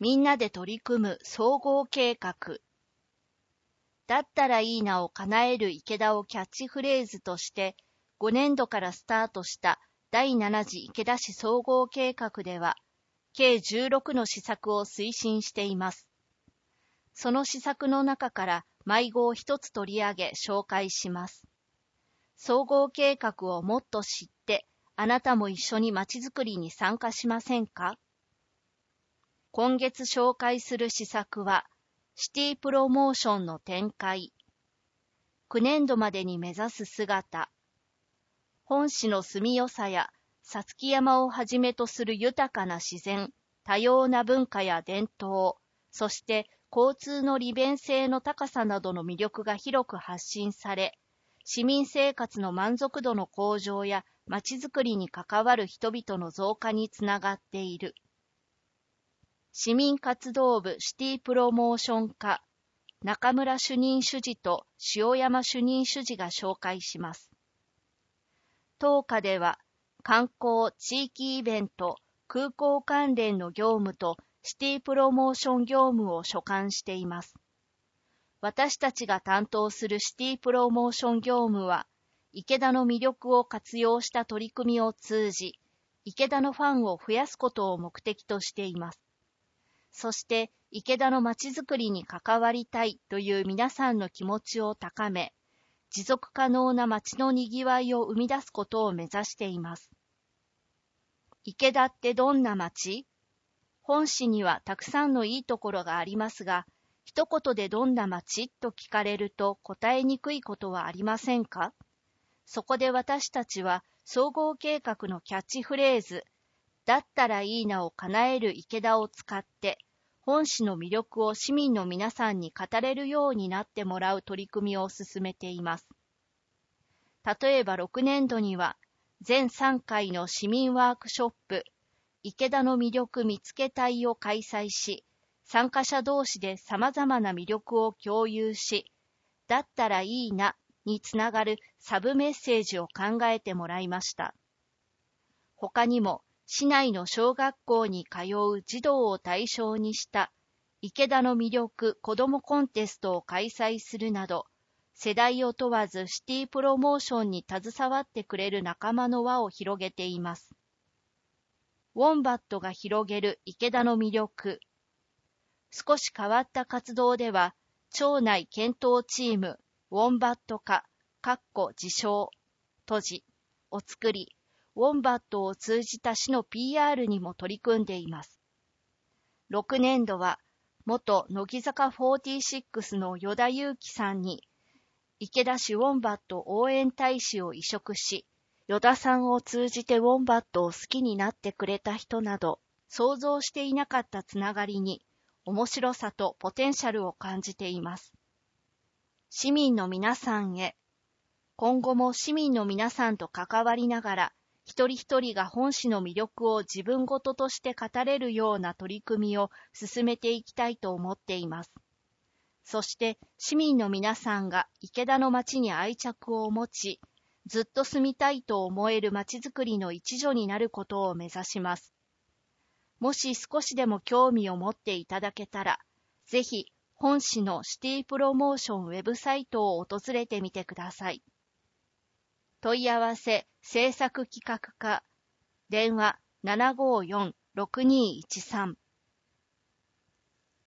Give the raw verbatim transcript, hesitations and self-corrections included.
みんなで取り組む総合計画。だったらいいなを叶える池田をキャッチフレーズとして、ごねんどからスタートしただいなな次池田市総合計画では、計じゅうろくの施策を推進しています。その施策の中から迷子を一つ取り上げ紹介します。総合計画をもっと知って、あなたも一緒にまちづくりに参加しませんか？今月紹介する施策は、シティプロモーションの展開。くねんどまでに目指す姿。本市の住みよさや、さつき山をはじめとする豊かな自然、多様な文化や伝統、そして交通の利便性の高さなどの魅力が広く発信され、市民生活の満足度の向上やまちづくりに関わる人々の増加につながっている。市民活動部シティプロモーション課、中村主任主事と塩山主任主事が紹介します。当課では、観光・地域イベント、空港関連の業務とシティプロモーション業務を所管しています。私たちが担当するシティプロモーション業務は、池田の魅力を活用した取り組みを通じ、池田のファンを増やすことを目的としています。そして、池田のまちづくりに関わりたいという皆さんの気持ちを高め、持続可能な街のにぎわいを生み出すことを目指しています。池田ってどんな街？本市にはたくさんのいいところがありますが、一言でどんな街と聞かれると答えにくいことはありませんか？そこで私たちは総合計画のキャッチフレーズ、だったらいいなを叶える池田を使って、本市の魅力を市民の皆さんに語れるようになってもらう取り組みを進めています。例えばろくねんどには、全さんかいの市民ワークショップ、池田の魅力見つけ隊を開催し、参加者同士で様々な魅力を共有し、だったらいいなにつながるサブメッセージを考えてもらいました。他にも、市内の小学校に通う児童を対象にした池田の魅力子どもコンテストを開催するなど、世代を問わずシティプロモーションに携わってくれる仲間の輪を広げています。ウォンバットが広げる池田の魅力。少し変わった活動では、町内検討チーム、ウォンバット課、かっこ自称、閉じ、を作り、ウォンバットを通じた市の ピーアール にも取り組んでいます。ろくねんどは、元乃木坂フォーティーシックスの与田祐希さんに、池田市ウォンバット応援大使を委嘱し、与田さんを通じてウォンバットを好きになってくれた人など、想像していなかったつながりに、面白さとポテンシャルを感じています。市民の皆さんへ、今後も市民の皆さんと関わりながら、一人一人が本市の魅力を自分ごととして語れるような取り組みを進めていきたいと思っています。そして市民の皆さんが池田の街に愛着を持ち、ずっと住みたいと思える街づくりの一助になることを目指します。もし少しでも興味を持っていただけたら、ぜひ本市のシティプロモーションウェブサイトを訪れてみてください。問い合わせ制作企画課、電話 ななごーよん ろくにーいちさん